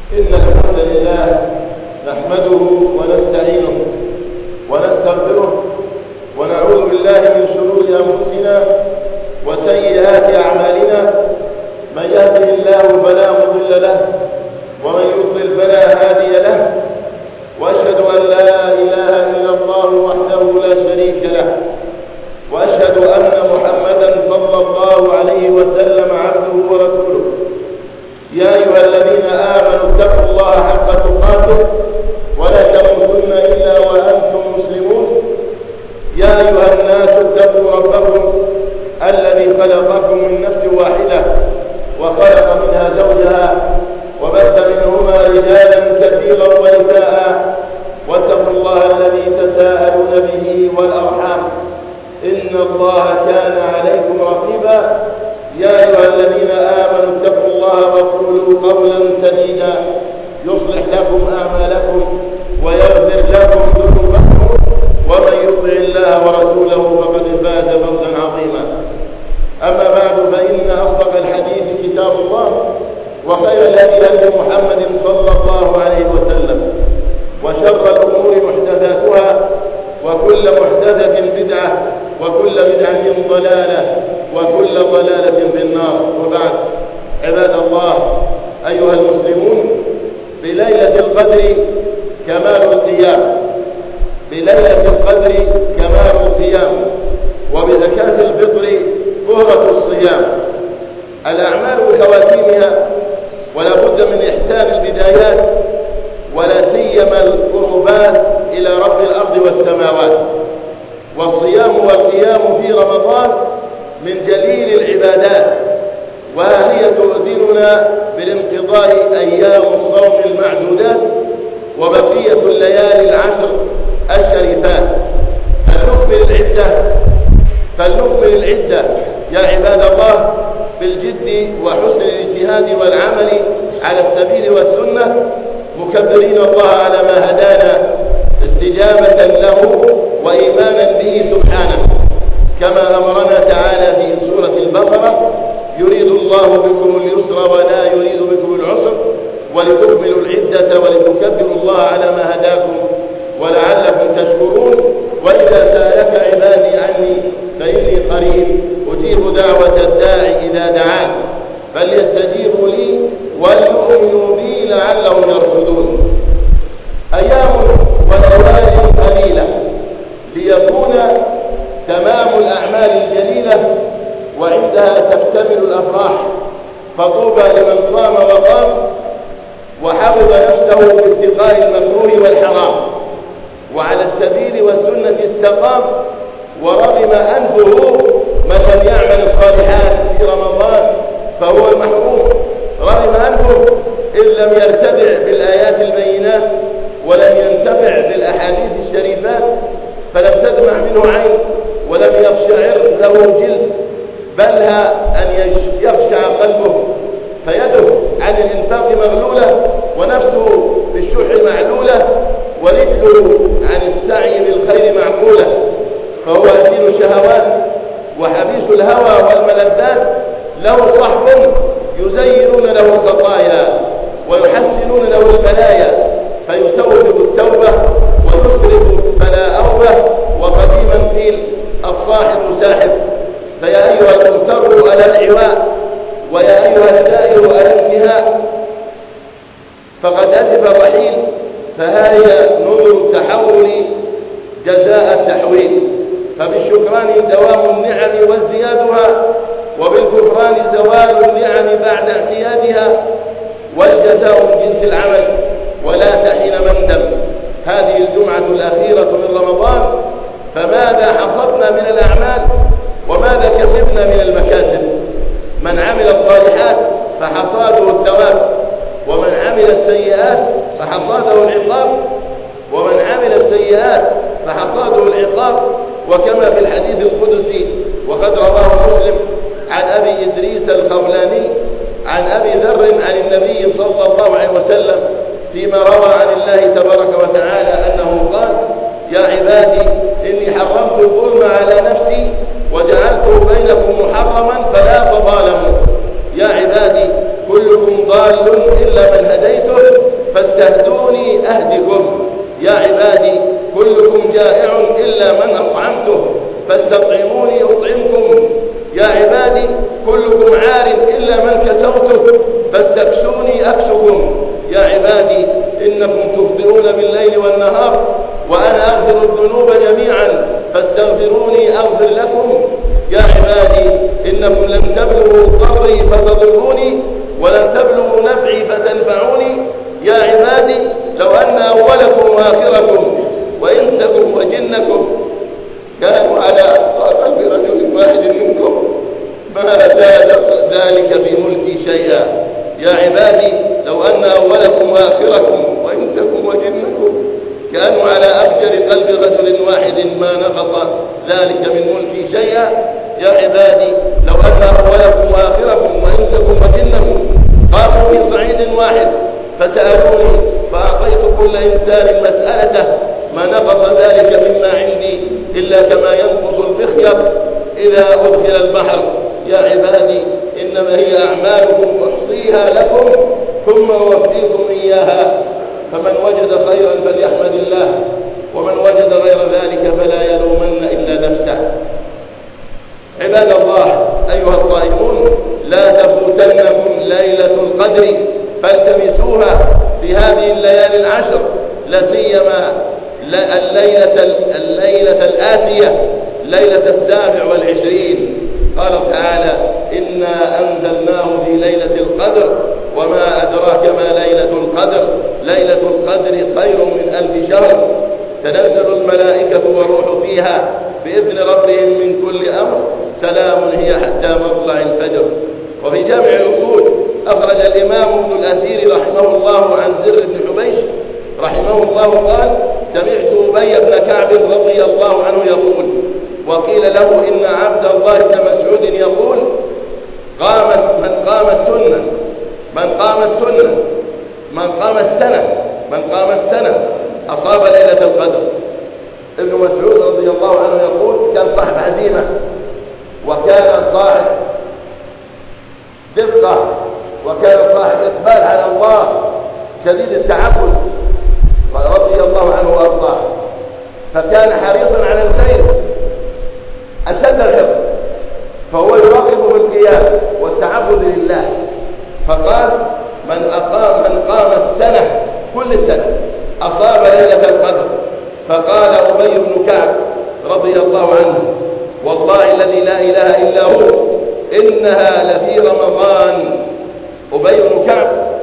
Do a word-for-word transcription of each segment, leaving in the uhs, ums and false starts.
إن الحمد لله نحمده ونستعينه ونستغفره ونعوذ بالله من شرور أنفسنا وسيئات أعمالنا. من يهده الله فلا مضل له ومن يضلل فلا هادي له، وأشهد أن لا إله إلا الله وحده لا شريك له، وأشهد أن محمدا صلى الله عليه وسلم عبده ورسوله. يا أيها الذين آمنوا اتقوا الله حق تقاته ولا تموتن إلا وأنتم مسلمون. يا أيها الناس اتقوا ربكم الذي خلقكم من نفس واحدة وخلق منها زوجها وبث منهما رجالا كثيرا ونساء، واتقوا الله الذي تساءلون به والأرحام إن الله كان عليكم رقيبا. يا أيها الذين آمنوا اتقوا الله وقولوا قولا سديدا يصلح لكم أعمالكم ويغفر لكم ذنوبكم، ومن يطع الله ورسوله فقد فاز فوزا عظيما. أما بعد، فإن أصدق الحديث كتاب الله، وخير الهدي هدي محمد صلى الله عليه وسلم، وشر الأمور محدثاتها، وكل محدثة بدعة، وكل بدعة ضلالة، وكل ضلالة في النار. وبعد، عباد الله أيها المسلمون، بليلة القدر كمال القيام، بليلة القدر كمال القيام، وبزكاة الفطر طهرة الصيام. الأعمال خواتيمها، ولا بد من إحسان البدايات، ولا سيما القربات إلى رب الأرض والسماوات. والصيام والقيام في رمضان من جليل العبادات، وهي تؤذننا بالانقضاء أيام الصوم المعدودات وبقية الليالي العشر الشريفات. فلنكمل العدة فلنكمل العدة يا عباد الله بالجد وحسن الاجتهاد والعمل على السبيل والسنة، مكبرين الله على ما هدانا استجابة له وإيمانا به سبحانه، كما أمرنا تعالى في سورة البقرة: يريد الله بكم اليسر ولا يريد بكم العسر ولتكملوا العدة ولتكبروا الله على ما هداكم ولعلكم تشكرون. وإذا سألك عبادي عني فإني قريب أجيب دعوة الداعي إذا دعان فليستجيبوا لي وليؤمنوا بي لعلهم يرشدون. أيام وليالي قليلة ليكون تمام الأعمال الجليلة، وعندها تكتمل الأفراح. فطوبى لمن صام وقام وحفظ نفسه باتقاء المكروه والحرام، وعلى السبيل والسنة استقام، ورغم أنفه من لم يعمل الصالحات في رمضان فهو المحروم. رغم أنفه إن لم يرتدع بالآيات البينات ولم ينتفع بالأحاديث الشريفات، فلم تدمع منه عين ولم يقشعر له جلد، بلها أن يخشع قلبه فيده عن الإنفاق مغلولة، ونفسه بالشح معلولة، ورجله عن السعي بالخير معقولة. فهو أسير الشهوات وحبيس الهوى والملذات، له صحب يزينون له الخطايا ويحسنون له البلايا، فيسوف التوبة ويسرف فلا أوبة، وقديما قيل الصاحب ساحب. فيا أيها المغتر على العواء، ويا أيها الدائر على الانتهاء، فقد أجب الرحيل، فها هي نذر التحول جزاء التحويل. فبالشكران دوام النعم وازديادها، وبالكفران زوال النعم بعد اعتيادها، والجزاء من جنس العمل ولا تحين مندم. هذه الجمعة الأخيرة من رمضان، فماذا حصدنا من الأعمال وماذا كسبنا من المكاسب؟ من عمل الصالحات فحصاده الثواب، ومن عمل السيئات فحصاده العقاب، ومن عمل السيئات فحصاده العقاب. وكما في الحديث القدسي، وقد رواه مسلم عن أبي إدريس الخولاني عن أبي ذر عن النبي صلى الله عليه وسلم فيما روى عن الله تبارك وتعالى أنه قال: يا عبادي إني حرمت الظلم على نفسي وجعلته بينكم محرما فلا تظالموا. يا عبادي كلكم ضال إلا من هديته نطعمكم يا عبادي كلكم عار إلا من كسوته فاستكسوني أكسكم يا عبادي إنكم تخطئون بالليل والنهار وأنا أغفر الذنوب جميعا فاستغفروني أغفر لكم يا عبادي إنكم لن تبلغوا ضري فتضروني ولن تبلغوا نفعي فتنفعوني يا عبادي لو أن أولكم وآخركم وإنسكم وجنكم كانوا على قلب رجل واحد منكم ما زاد ذلك في ملكي شيئا يا عبادي لو أن أولكم وآخركم وإنسكم وجنكم كانوا على أفجر قلب رجل واحد ما نقص ذلك من ملكي شيئا يا عبادي لو أن أولكم وآخركم وإنسكم وجنكم قاموا في صعيد واحد فسألوني فأعطيت كل إنسان مسألته ما نقص ذلك مما عندي إلا كما ينقص المخيط إذا أدخل البحر يا عبادي إنما هي أعمالكم أحصيها لكم ثم أوفيكم إياها فمن وجد خيرا فليحمد الله ومن وجد غير ذلك فلا يلومن إلا نفسه. عباد الله أيها الصائمون لا تفوتنكم ليلة القدر فالتمسوها في هذه الليالي العشر لا سيما الليلة, الليلة الآتية ليلة السابع والعشرين. قال تعالى إنا أنزلناه في ليلة القدر وما أدراك ما ليلة القدر ليلة القدر خير من ألف شهر تنزل الملائكة والروح فيها بإذن ربهم من كل أمر سلام هي حتى مطلع الفجر. وفي جامع الأصول أخرج الإمام ابن الأثير رحمه الله عن زر بن حبيش رحمه الله قال سمعت أبي بن كعب رضي الله عنه يقول وقيل له إن عبد الله بن مسعود يقول قام من قام السنة من قام السنة من قام السنة من قام السنة أصاب ليلة القدر. ابن مسعود رضي الله عنه يقول كان صاحب عزيمة وكان صاحب دقة وكان صاحب إقبال على الله شديد التعبد رضي الله عنه وأرضاه فكان حريصا على الخير أشد الحرص فهو يراقب بالقيام والتعبد لله فقال من أقام من قام السنة كل سنة أصاب ليلة القدر. فقال أبي بن كعب رضي الله عنه والله الذي لا إله إلا هو إنها لفي رمضان. أبي بن كعب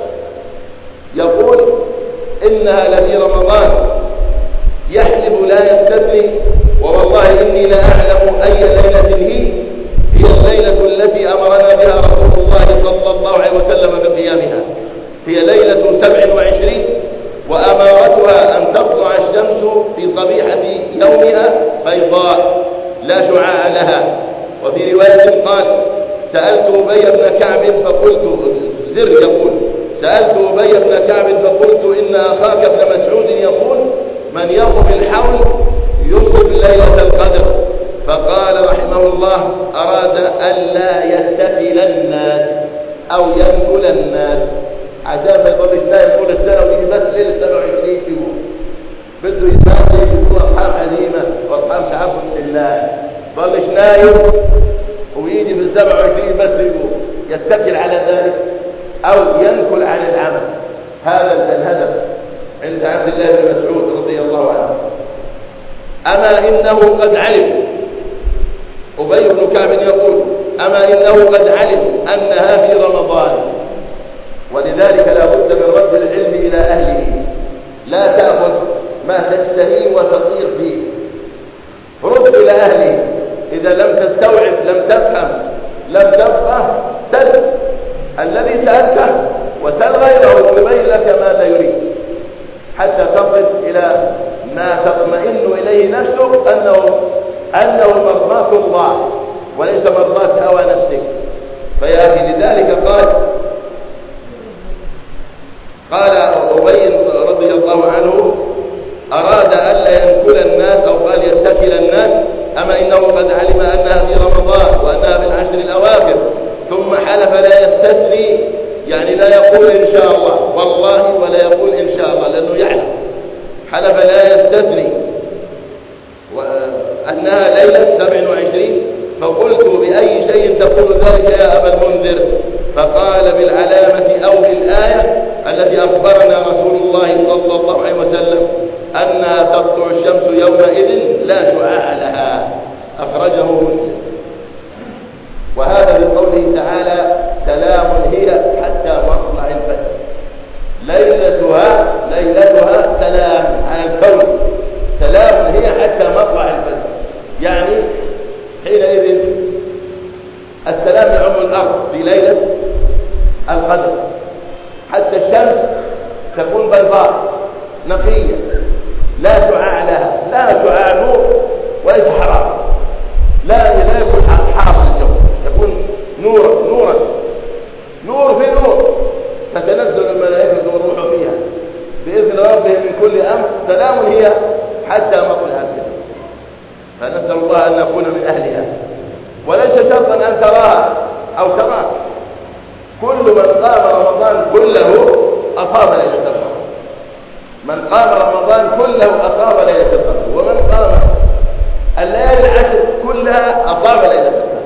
يقول إنها لفي رمضان يحلف لا يستدري ووالله إني لا أعلم أي ليلة هي هي الليلة التي أمرنا بها رسول الله صلى الله عليه وسلم بقيامها هي ليلة سبع وعشرين وأمارتها أن تطلع الشمس في صبيحة يومها بيضاء لا شعاع لها. وفي رواية قال سألت أبي بن كعب فقلت زر يقول سألت أبي بن كعب فقلت إن أخاك ابن مسعود يقول من يقم الحول يصب ليلة القدر. فقال رحمه الله أراد ألا يتكل الناس أو ينكل الناس عشان ما يضل الناس طول السنة ويجي بس ليلة سبع وعشرين يوم بده يتنادي يكون أصحاب عزيمة وأصحاب تعبد لله ضلش نايم ويجي في السبع وعشرين بس يقول يتكل على ذلك أو ينكل عن العمل. هذا الهدف عند عبد الله بن مسعود رضي الله عنه. أما إنه قد علم أبي بن كعب يقول أما إنه قد علم أنها في رمضان ولذلك لا بد من رد العلم إلى أهله لا تأخذ ما تشتهي وتطير فيه رد إلى أهله إذا لم تستوعب لم تفهم لم تفقه سل الذي سألته وسل غيره يبين لك ماذا يريد حتى تصل إلى ما تطمئن إليه نفسك أنه أنه مرضاة الله وليس مرضاة هوى نفسك. فيا أخي لذلك قال قال أبي رضي الله عنه أراد ألا ينكل الناس أو قال يتكل الناس أما إنه قد علم أنها في رمضان وأنها في العشر الأواخر ثم حلف لا يستثني يعني لا يقول إن شاء الله والله ولا يقول إن شاء الله لأنه يعلم حلف لا يستثني وأنها ليلة سبع وعشرين فقلت بأي شيء تقول ذلك يا أبا المنذر؟ فقال بالعلامة أو بالآية التي أخبرنا رسول الله صلى الله عليه وسلم أنها تطلع الشمس يومئذ لا شعاع لها. أخرجه مسلم. وهذا بقوله تعالى سلام هي حتى مطلع الفجر. ليلتها ليلتها سلام على الكون، سلام هي حتى مطلع الفجر، يعني حينئذ السلام يعم الأرض في ليلة القدر حتى الشمس تكون بيضاء نقية لا شعاع لها، لا شعاع نور وليس حرام، لا لا يكون حرام الجو، يكون نورا نورا نور في نور، تتنزل الملائكة والروح فيها بإذن ربهم من كل أمر. سلام هي حتى مطلع الفجر، فنسأل الله أن نكون من أهلها. وليس شرطا أن تراها أو تراها، كل من قام رمضان كله أصاب ليلة القدر، من قام رمضان كله أصاب ليلة القدر، ومن قام الليالي العشر كلها أصاب ليلة القدر.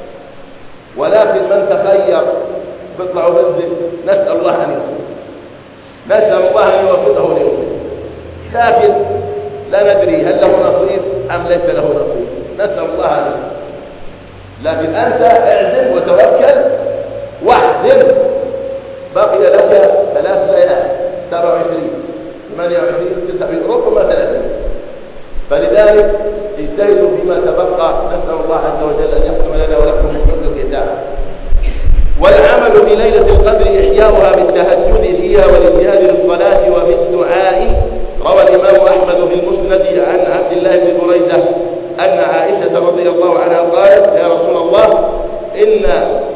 ولكن من تخير بيطلع وبنزل، نسأل الله أن يصيب، نسأل الله أن يوفقه ليصيب، لكن لا ندري هل له نصيب أم ليس له نصيب، نسأل الله أن يصيب. لكن أنت اعزم وتوكل واحزم، بقي لك ثلاث ليالي، سبع وعشرين ثمانية وعشرين تسعة ربما ثلاثين، فلذلك اجتهدوا فيما تبقى. نسأل الله عز وجل أن يختم لنا ولكم من حسن الختام. والعمل في ليلة القدر إحياؤها بالتهجد فيها والانتهاء للصلاة وبالدعاء. روى الإمام أحمد في المسند عن عبد الله بن بريدة أن عائشة رضي الله عنها قالت يا رسول الله إن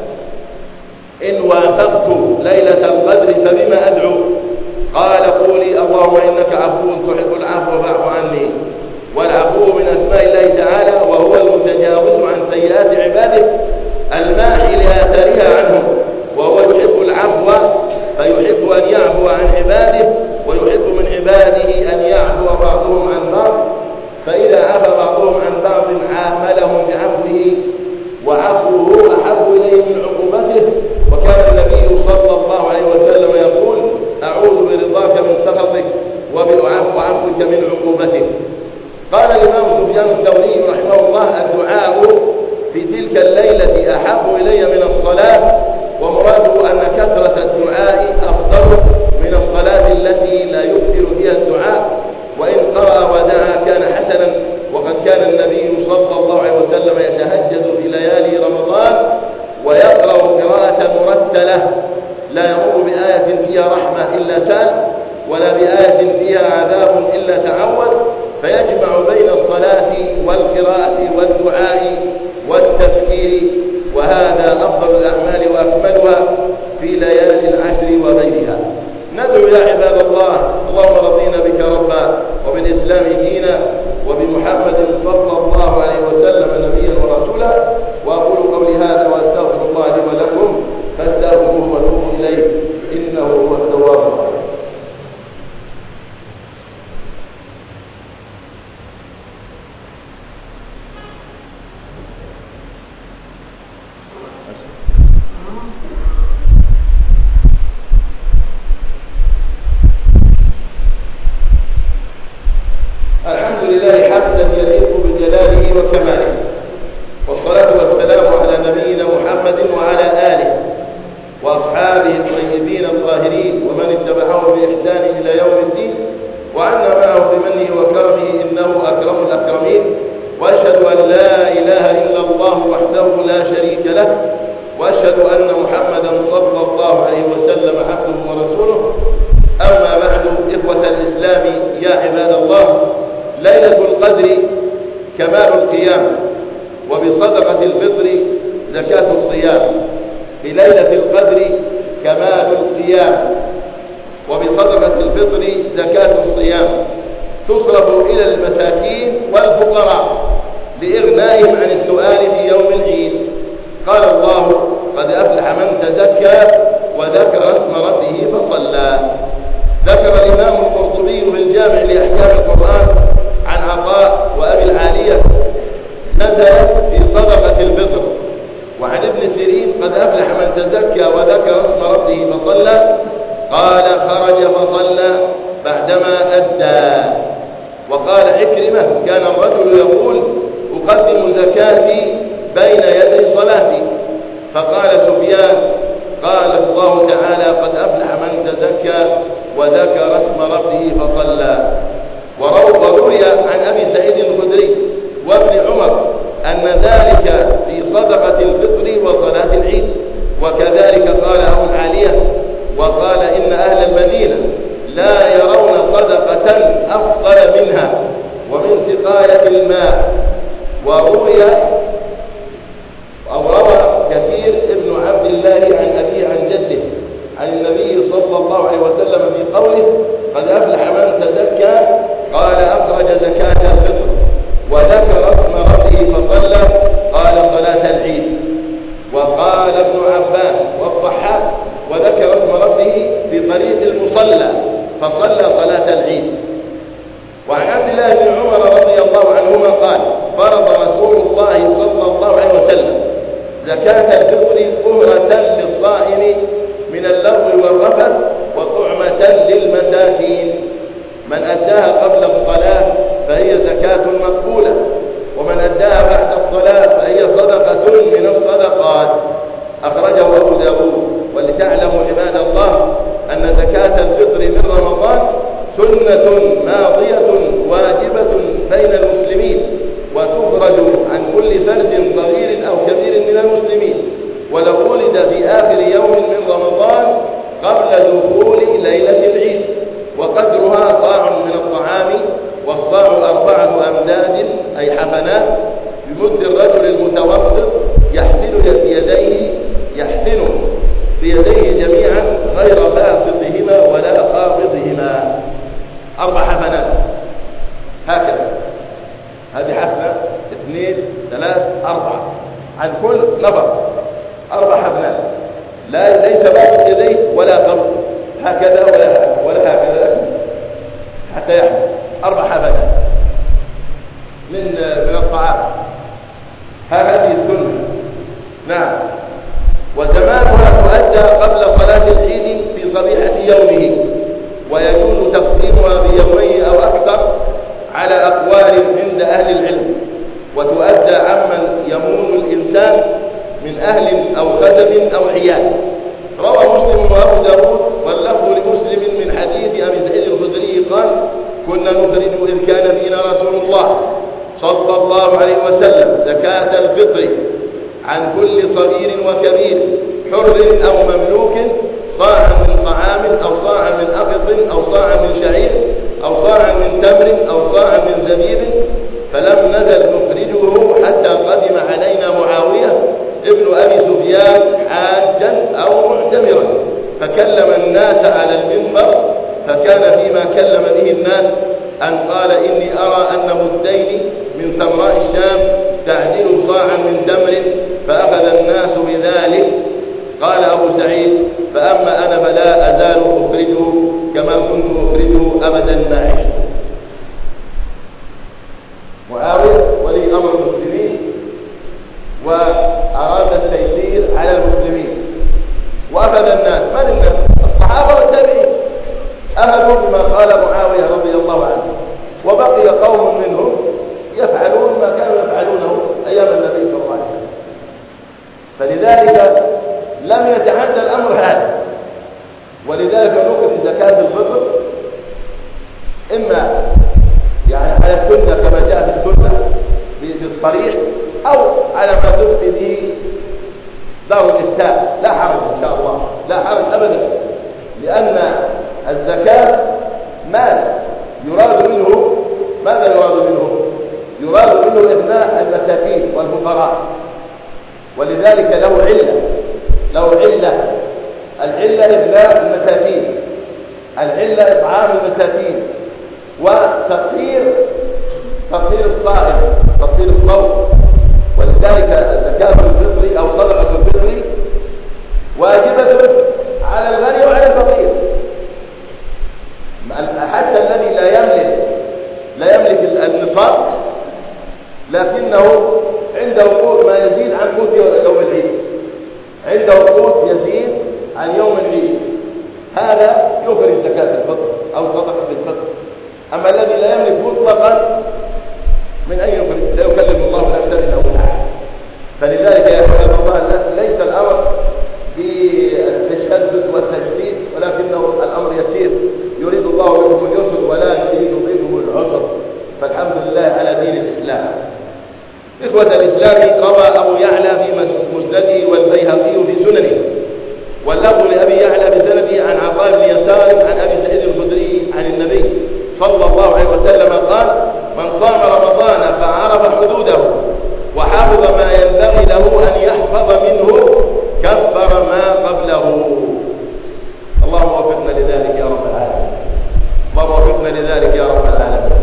إن وافقت ليلة القدر فبما أدعو؟ قال قولي اللهم إنك عفو تحب العفو فاعف عني. والعفو من أسماء الله تعالى، وهو المتجاوز عن سيئات عباده الماحي لآثارها عنهم، وهو يحب العفو فيحب أن يعفو عن عباده، ويحب من عباده أن يعفو بعضهم عن بعض، فإذا عفى بعضهم عن بعض عاملهم بعفوه، وعفوه أحب إليه من عقوبته. وكان النبي صلى الله عليه وسلم يقول أعوذ برضاك من سخطك وبعفو عنك من عقوبتك. قال الإمام سفيان الثوري رحمه الله الدعاء في تلك الليلة أحب إلي من الصلاة، ومراده أن كثرة الدعاء أفضل من الصلاة التي لا يكثر فيها الدعاء، وإن قرأ ودعا كان حسنا. وقد كان النبي صلى الله عليه وسلم يتهجد في ليالي رمضان ويقرأ قراءة مرتلة لا يمر بآية فيها رحمة إلا سال، ولا بآية فيها عذاب إلا تعود، فيجمع بين الصلاة والقراءة والدعاء والتفكير، وهذا أفضل الأعمال وأكملها في ليالي العشر وغيرها. ندعو يا عباد الله اللهم رضينا بك ربا وبالإسلام دينا وبمحمد صلى الله عليه وسلم نبيا ورسولا. وأقول قولي هذا وأستغفر الله لي ولكم فاستغفروه وتوبوا إليه إنه هو التواب الرحيم. الحمد لله حمدا يليق بجلاله وكماله، والصلاة والسلام على نبينا محمد وعلى آله وأصحابه الطيبين الطاهرين ومن اتبعهم بإحسان إلى يوم الدين، وعنا معه بمنه وكرمه إنه أكرم الأكرمين. وأشهد أن لا إله إلا الله وحده لا شريك له، وأشهد أن محمدا صلى الله عليه وسلم عبده ورسوله. أما بعد، إخوة الإسلام يا عباد الله، ليلة القدر كمال القيام، وبصدقة الفطر زكاة الصيام. في ليلة القدر كمال القيام، وبصدقة الفطر زكاة الصيام، تصرف إلى المساكين والفقراء لإغنائهم عن السؤال في يوم العيد. قال الله قد أفلح من تزكى وذكر اسم ربه فصلى. ذكر الإمام القرطبي في الجامع لأحكام القرآن عن عطاء وأبي العالية نزل في صدقة الفطر العيد قد أفلح من تزكى وذكر اسم ربه فصلى قال خرج فصلى بعدما أدى. وقال عكرمة كان الرجل يقول أقدم زكاتي بين يدي صلاتي. فقال سفيان قال الله تعالى قد أفلح من تزكى وذكر اسم ربه فصلى. وروي عن أبي سعيد الخدري وابن عمر أن ذلك في صدقة الفطر وصلاة العيد. وكذلك قال أبو العالية وقال إن أهل المدينة لا يرون صدقة أفضل منها ومن سقاية الماء. وروي أو روى كثير ابن عبد الله عن أبيه عن جده عن النبي صلى الله عليه وسلم في قوله قد أفلح من تزكى قال أخرج زكاة الفطر وذكر اسم ربه فصلى قال صلاة العيد. وقال ابن عباس والضحاك وذكر اسم ربه بطريق المصلى فصلى صلاة العيد. وعن عبد الله بن عمر رضي الله عنهما قال فرض رسول الله صلى الله عليه وسلم زكاة الفطر طهرة للصائم من اللغو والرفث وطعمة للمساكين. من أداها قبل الصلاة فهي زكاة مقبولة ومن أداها بعد الصلاة فهي صدقة من الصدقات. أخرجه أبو داود. ولتعلموا عباد الله أن زكاة الفطر من رمضان سنة ماضية واجبة بين المسلمين وتخرج عن كل فرد صغير أو كبير من المسلمين ولو ولد في آخر يوم من رمضان قبل دخول ليلة العيد. وقدرها صاع من الطعام والصاع أربعة أمداد أي حفنات بمد الرجل المتوسط يحفن بيديه يحفن بيديه جميعا غير باسطهما ولا قابضهما. أربع حفنات هكذا. هذه حفنة اثنين ثلاث أربعة عن كل نفر أربع حفنات لا ليس باسط يديه ولا قبض هكذا ولا ولا هكذا حتى يحفن. أربع حفنات من من الطعام. هذه السنة. نعم. وزمانها تؤدى قبل صلاة العيد في صبيحة يومه ويجوز تقديمها بيومين أو أكثر على أقوال عند أهل العلم. وتؤدى عمن يمون الإنسان من أهل أو خدم أو عيال. روى مسلم وأبو داود واللفظ لمسلم من حديث أبي سعيد الخدري قال كنا نخرج إذ كان فينا رسول الله صلى الله عليه وسلم زكاة الفطر عن كل صغير وكبير حر أو مملوك صاعا من طعام أو صاعا من أخط أو صاعا من شعير أو صاعا من تمر أو صاعا من زبيب. فلم نزل نخرجه حتى قدم علينا معاوية ابن أبي سفيان حاجا أو معتمرا فكلم الناس على المنبر. فكان فيما كلم به الناس أن قال إني أرى أن مدين من سمراء الشام تعدل صاعا من تمر فأخذ الناس بذلك. قال أبو سعيد فأما أنا فلا أزال أخرجه كما كنت أخرجه أبدا ما عشت. معاوية ولي أمر المسلمين وأراد التيسير على المسلمين وأخذ الناس. من الناس؟ الصحابة والتابعين أخذوا بما قال معاوية رضي الله عنه وبقي قوم منهم يفعلون ما كانوا يفعلونه أيام النبي صلى الله عليه وسلم. فلذلك لم يتعدى الأمر هذا. ولذلك نخرج زكاة الفطر إما يعني على السنة كما جاء في السنة بالصريح أو على ما تفتي به دار الإفتاء لا حرج إن شاء الله لا حرج أبدا. لأن الزكاة مال يراد منه ماذا يراد منه؟ يراد منه إغناء المساكين والفقراء. ولذلك له علة له علة العلة إغناء المساكين العلة إطعام المساكين وتطهير تطهير الصائم تطهير الصوم. ولذلك زكاة الفطر أو صدقة الفطر واجبة على الغني وعلى الفقير حتى الذي لا يملك لا يملك النصاب لكنه عنده قوت ما يزيد عن قوت يوم العيد عنده قوت يزيد عن يوم العيد، هذا يخرج زكاة الفطر أو صدقة الفطر. أما الذي لا يملك مطلقا من أن يخرج، لا يكلف الله نفسا إلا وسعها. فلذلك يا عباد الله ليس الأمر بالتشدد والتجديد، ولكنه الأمر يسير، يريد الله بكم اليسر ولا يريد بكم العسر، فالحمد لله على دين الإسلام. إخوة الإسلام، روى أبو يعلى في مسنده والبيهقي في سننه، واللفظ لأبي يعلى بسنده عن عطاء بن يسار عن أبي سعيد الخدري عن النبي صلى الله عليه وسلم قال: من صام رمضان فعرف حدوده وحافظ ما ينبغي له أن يحفظ منه كفر ما قبله. اللهم وفقنا لذلك يا رب العالمين، اللهم وفقنا لذلك يا رب العالمين.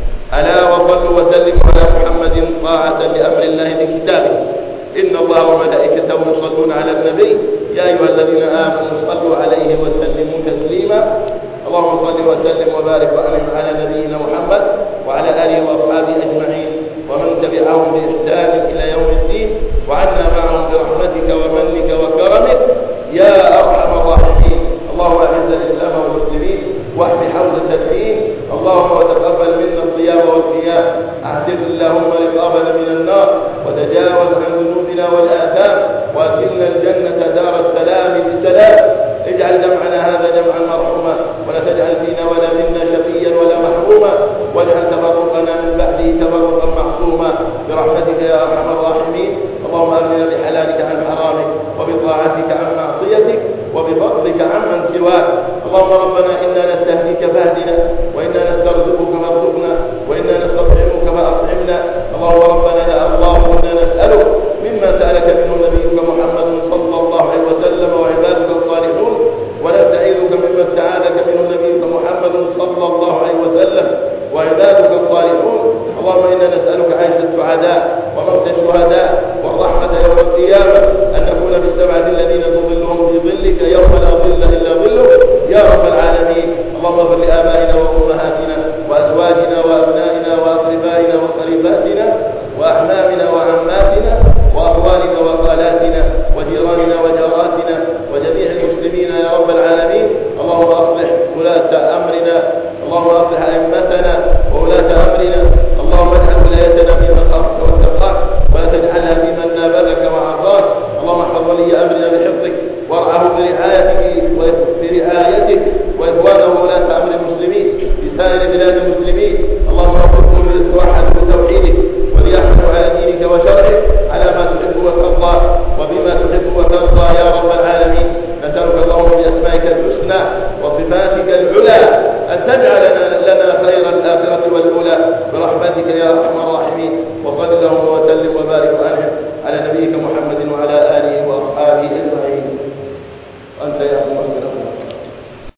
ألا وصلوا وسلموا على محمد طاعة لأمر الله بكتابه. إن الله وملائكته يصلون على النبي يا أيها الذين آمنوا صلوا عليه وسلموا تسليما. اللهم صل وسلم وبارك وأنعم على نبينا محمد وعلى آله وأصحابه أجمعين ومن تبعهم بإحسان إلى يوم الدين، وعنا معهم برحمتك ومنك وكرمك يا أرحم الراحمين. اللهم أعز الإسلام والمسلمين واحمي حوزة الدين. اللهم وتقبل منا الصيام والقيام. أعتق اللهم رقابنا من النار، وتجاوز عن ذنوبنا والآثام، وأدخلنا الجنة دار السلام بسلام. اجعل جمعنا هذا جمعا مرحوما، ولا تجعل فينا ولا منا شقيا ولا محروما، واجعل تبرقنا من بعده تبرقا معصوما برحمتك يا أرحم الراحمين. اللهم أغننا بحلالك عن حرامك، وبطاعتك عن معصيتك، وبفضلك عمن سواك. اللهم ربنا إنا نستهديك فاهدنا، وإنا نسترزقك فارزقنا، وإنا نستطعمك فأطعمنا. اللهم ربنا يا الله إنا نسألك مما سألك منه نبيك محمد صلى الله عليه وسلم وعبادك الصالحون، ونستعيذك مما استعاذك منه نبيك محمد صلى الله عليه وسلم وعبادك الصالحون. اللهم إنا نسألك عيش السعداء وموت الشهداء والرحمة يوم القيامة، أن نكون بالسبعة الذين تظلهم في ظلك يوم لا ظل إلا ظله يا رب العالمين. اللهم اغفر لآبائنا وأمهاتنا وأزواجنا وأبنائنا وأقربائنا وقريباتنا وأحمامنا وعماتنا وأخواننا وخالاتنا وجيراننا وجاراتنا وجميع المسلمين يا رب العالمين. اللهم أصلح ولاة أمرنا، اللهم أصلح أئمتنا وولاة أمرنا. اللهم اجعل ولايتنا في من خافك واتقاك، ولا تجعلها في من نابذك وعصاك. اللهم احفظ ولي أمرنا بحفظك، وارعه برعايتك برعايتك وإخوانه ولاة أمر المسلمين في سائر بلاد المسلمين. اللهم وفقهم للتوحد بتوحيدك، وليحملوا على دينك وشرعك على ما تحب وترضى وبما تحب وترضى يا رب العالمين. نسألك اللهم بأسمائك الحسنى وصفاتك العلى أن تجعل لنا خير الآخرة والأولى برحمتك يا أرحم الراحمين. وصل